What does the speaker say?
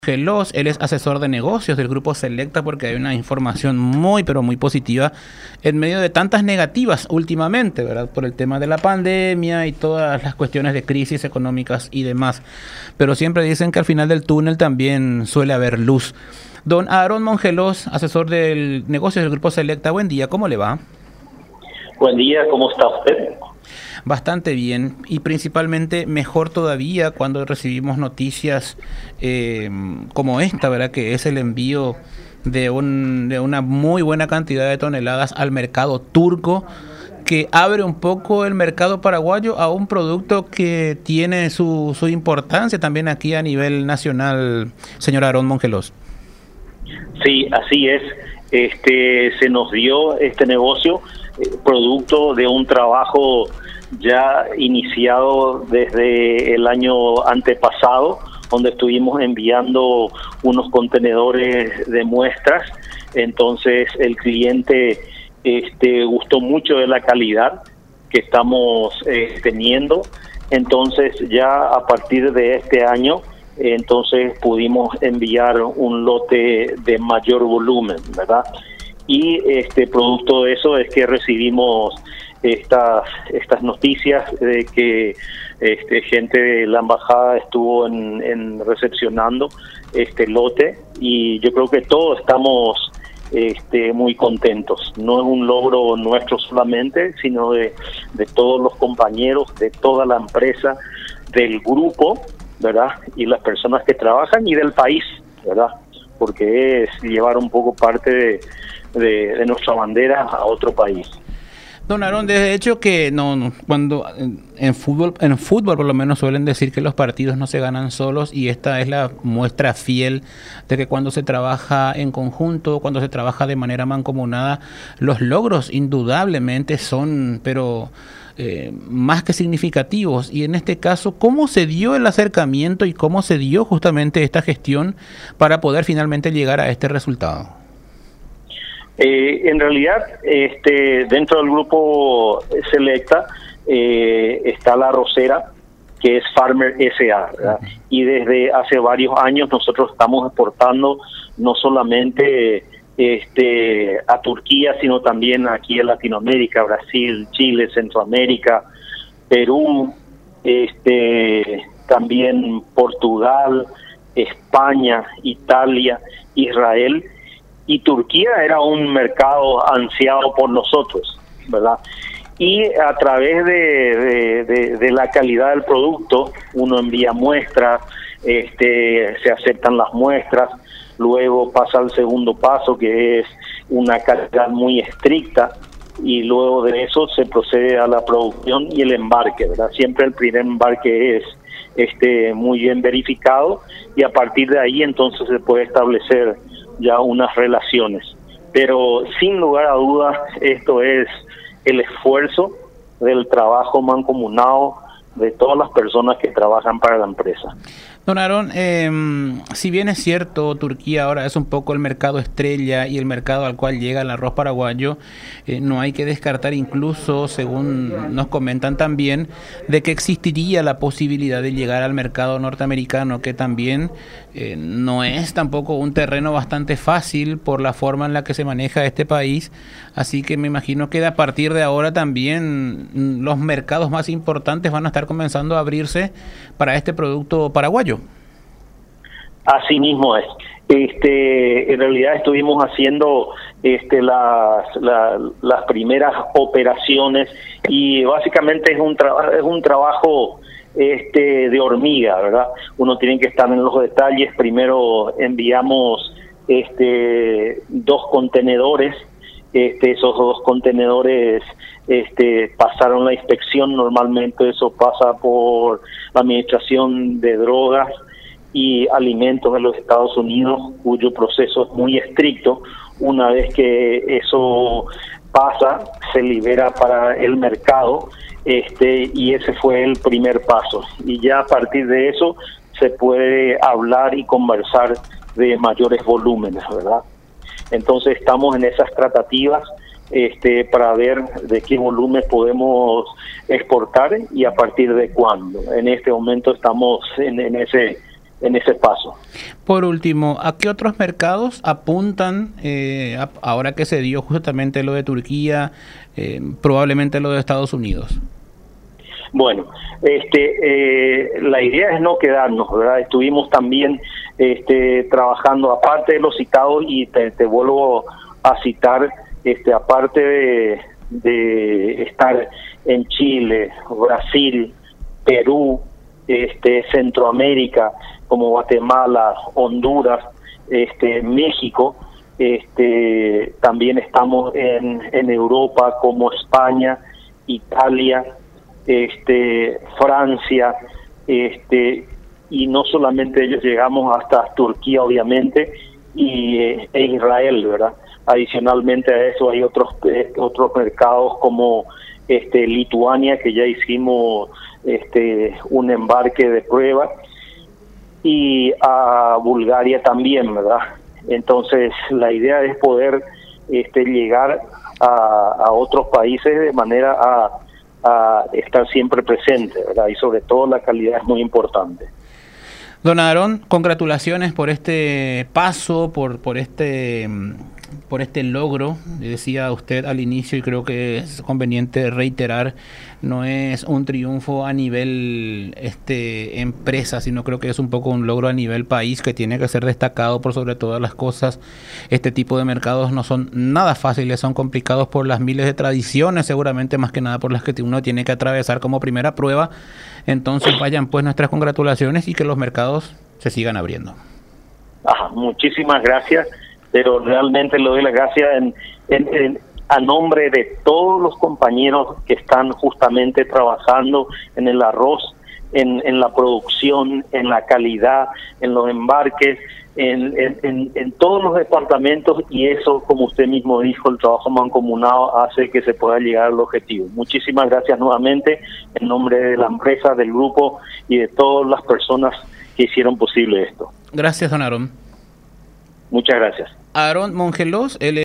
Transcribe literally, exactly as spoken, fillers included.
Gelos, él es asesor de negocios del Grupo Selecta, porque hay una información muy, pero muy positiva en medio de tantas negativas últimamente, ¿verdad? Por el tema de la pandemia y todas las cuestiones de crisis económicas y demás. Pero siempre dicen que al final del túnel también suele haber luz. Don Aarón Mongelos, asesor del negocios del Grupo Selecta, buen día, ¿cómo le va? Buen día, ¿cómo está usted? Bastante bien, y principalmente mejor todavía cuando recibimos noticias eh, como esta, ¿verdad? Que es el envío de, un, de una muy buena cantidad de toneladas al mercado turco, que abre un poco el mercado paraguayo a un producto que tiene su, su importancia también aquí a nivel nacional, señor Aarón Mongelos. Sí, así es. Este, se nos dio este negocio eh, producto de un trabajo ya iniciado desde el año antepasado, donde estuvimos enviando unos contenedores de muestras. Entonces el cliente este, gustó mucho de la calidad que estamos eh, teniendo. Entonces ya a partir de este año, eh, entonces pudimos enviar un lote de mayor volumen, ¿verdad? Y este producto de eso es que recibimos estas estas noticias de que este gente de la embajada estuvo en, en recepcionando este lote, y yo creo que todos estamos este muy contentos. No es un logro nuestro solamente, sino de, de todos los compañeros, de toda la empresa, del grupo, ¿verdad? Y las personas que trabajan, y del país, ¿verdad? Porque es llevar un poco parte de, de, de nuestra bandera a otro país. Don Aarón, de hecho que no, no cuando en, en fútbol, en fútbol por lo menos suelen decir que los partidos no se ganan solos, y esta es la muestra fiel de que cuando se trabaja en conjunto, cuando se trabaja de manera mancomunada, los logros indudablemente son, pero eh, más que significativos. Y en este caso, ¿cómo se dio el acercamiento y cómo se dio justamente esta gestión para poder finalmente llegar a este resultado? Eh, en realidad, este, dentro del grupo Selecta eh, está la arrocera, que es Farmer S A, ¿verdad? Y desde hace varios años nosotros estamos exportando no solamente este, a Turquía, sino también aquí en Latinoamérica, Brasil, Chile, Centroamérica, Perú, este, también Portugal, España, Italia, Israel. Y Turquía era un mercado ansiado por nosotros, ¿verdad? Y a través de, de, de, de la calidad del producto, uno envía muestras, este, se aceptan las muestras, luego pasa al segundo paso, que es una calidad muy estricta, y luego de eso se procede a la producción y el embarque, ¿verdad? Siempre el primer embarque es este, muy bien verificado, y a partir de ahí entonces se puede establecer ya unas relaciones. Pero sin lugar a dudas, esto es el esfuerzo del trabajo mancomunado de todas las personas que trabajan para la empresa. Don Aarón, eh, si bien es cierto, Turquía ahora es un poco el mercado estrella y el mercado al cual llega el arroz paraguayo, eh, no hay que descartar incluso, según nos comentan también, de que existiría la posibilidad de llegar al mercado norteamericano, que también eh, no es tampoco un terreno bastante fácil por la forma en la que se maneja este país. Así que me imagino que a partir de ahora también los mercados más importantes van a estar comenzando a abrirse para este producto paraguayo. Así mismo es. Este, en realidad estuvimos haciendo este, las, la, las primeras operaciones, y básicamente es un, tra es un trabajo este, de hormiga, ¿verdad? Uno tiene que estar en los detalles. Primero enviamos este, dos contenedores. Este, esos dos contenedores este, pasaron la inspección. Normalmente eso pasa por la Administración de Drogas y Alimentos de los Estados Unidos, cuyo proceso es muy estricto. Una vez que eso pasa, se libera para el mercado, este, y ese fue el primer paso. Y ya a partir de eso se puede hablar y conversar de mayores volúmenes, ¿verdad? Entonces estamos en esas tratativas este, para ver de qué volumen podemos exportar y a partir de cuándo. En este momento estamos en, en ese en ese paso. Por último, ¿a qué otros mercados apuntan eh, a, ahora que se dio justamente lo de Turquía, eh, probablemente lo de Estados Unidos? Bueno, este, eh, la idea es no quedarnos, ¿verdad? Estuvimos también este, trabajando, aparte de los citados, y te, te vuelvo a citar, este, aparte de, de estar en Chile, Brasil, Perú, este, Centroamérica, como Guatemala, Honduras, este, México, este, también estamos en, en Europa como España, Italia, este, Francia, este, y no solamente ellos, llegamos hasta Turquía, obviamente, y eh, e Israel, ¿verdad? Adicionalmente a eso hay otros eh, otros mercados como este Lituania, que ya hicimos este un embarque de prueba, y a Bulgaria también, ¿verdad? Entonces la idea es poder este llegar a, a otros países de manera a a estar siempre presente, ¿verdad? Y sobre todo la calidad es muy importante. Don Aarón, congratulaciones por este paso, por por este por este logro. Decía usted al inicio, y creo que es conveniente reiterar, no es un triunfo a nivel este empresa, sino creo que es un poco un logro a nivel país que tiene que ser destacado por sobre todas las cosas. Este tipo de mercados no son nada fáciles, son complicados por las miles de tradiciones, seguramente más que nada por las que uno tiene que atravesar como primera prueba. Entonces vayan pues nuestras congratulaciones y que los mercados se sigan abriendo. Ajá, muchísimas gracias, pero realmente le doy las gracias en, en, en, a nombre de todos los compañeros que están justamente trabajando en el arroz, en, en la producción, en la calidad, en los embarques, en, en, en, en todos los departamentos, y eso, como usted mismo dijo, el trabajo mancomunado hace que se pueda llegar al objetivo. Muchísimas gracias nuevamente en nombre de la empresa, del grupo y de todas las personas que hicieron posible esto. Gracias, don Aarón. Muchas gracias. Aarón Mongelos, él